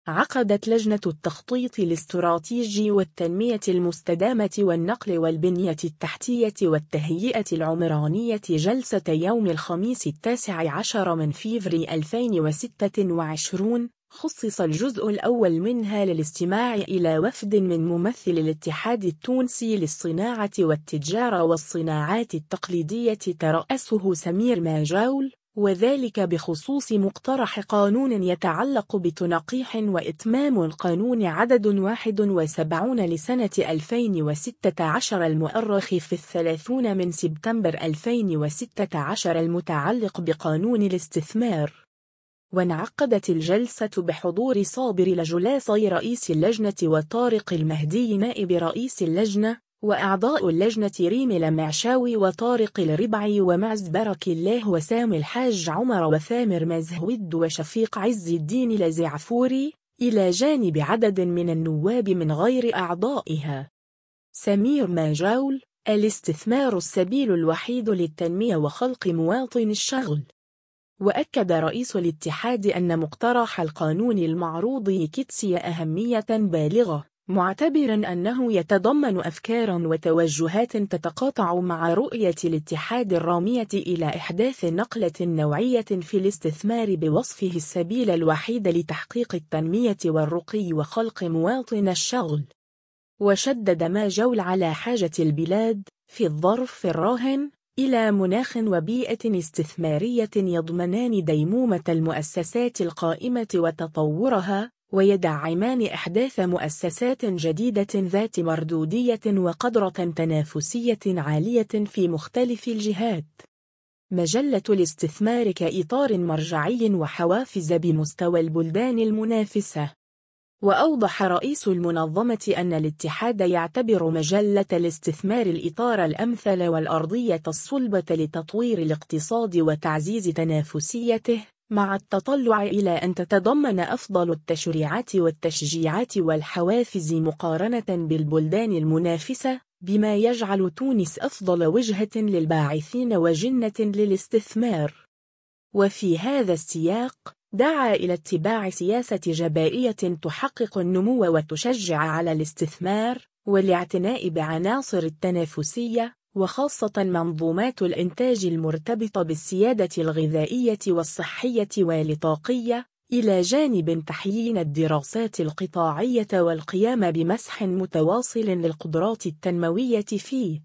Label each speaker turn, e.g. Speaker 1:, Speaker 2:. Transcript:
Speaker 1: عقدت لجنة التخطيط الاستراتيجي والتنمية المستدامة والنقل والبنية التحتية والتهيئة العمرانية جلسة يوم الخميس 19 من فيفري 2026، خصص الجزء الأول منها للاستماع إلى وفد من ممثل الاتحاد التونسي للصناعة والتجارة والصناعات التقليدية ترأسه سمير ماجول، وذلك بخصوص مقترح قانون يتعلق بتنقيح وإتمام القانون عدد 71 لسنة 2016 المؤرخ في 30 من سبتمبر 2016 المتعلق بقانون الاستثمار. وانعقدت الجلسة بحضور صابر لجلاسي رئيس اللجنة وطارق المهدي نائب رئيس اللجنة، وأعضاء اللجنة ريم المعشاوي وطارق الربعي ومعز برك الله وسام الحاج عمر وثامر مزهود وشفيق عز الدين لزعفوري، إلى جانب عدد من النواب من غير أعضائها. سمير ماجول: الاستثمار السبيل الوحيد للتنمية وخلق مواطن الشغل. وأكد رئيس الاتحاد أن مقترح القانون المعروض يكتسي أهمية بالغة، معتبراً أنه يتضمن أفكاراً وتوجهات تتقاطع مع رؤية الاتحاد الرامية إلى إحداث نقلة نوعية في الاستثمار بوصفه السبيل الوحيد لتحقيق التنمية والرقي وخلق مواطن الشغل. وشدد ماجول على حاجة البلاد في الظرف الراهن إلى مناخ وبيئة استثمارية يضمنان ديمومة المؤسسات القائمة وتطورها، ويدعمان إحداث مؤسسات جديدة ذات مردودية وقدرة تنافسية عالية في مختلف الجهات. مجلة الاستثمار كإطار مرجعي وحوافز بمستوى البلدان المنافسة. وأوضح رئيس المنظمة أن الاتحاد يعتبر مجلة الاستثمار الإطار الأمثل والأرضية الصلبة لتطوير الاقتصاد وتعزيز تنافسيته، مع التطلع إلى أن تتضمن أفضل التشريعات والتشجيعات والحوافز مقارنة بالبلدان المنافسة، بما يجعل تونس أفضل وجهة للباعثين وجنة للاستثمار. وفي هذا السياق دعا إلى اتباع سياسة جبائية تحقق النمو وتشجع على الاستثمار، والاعتناء بعناصر التنافسية، وخاصة منظومات الإنتاج المرتبطة بالسيادة الغذائية والصحية والطاقية، إلى جانب تحيين الدراسات القطاعية والقيام بمسح متواصل للقدرات التنموية فيه.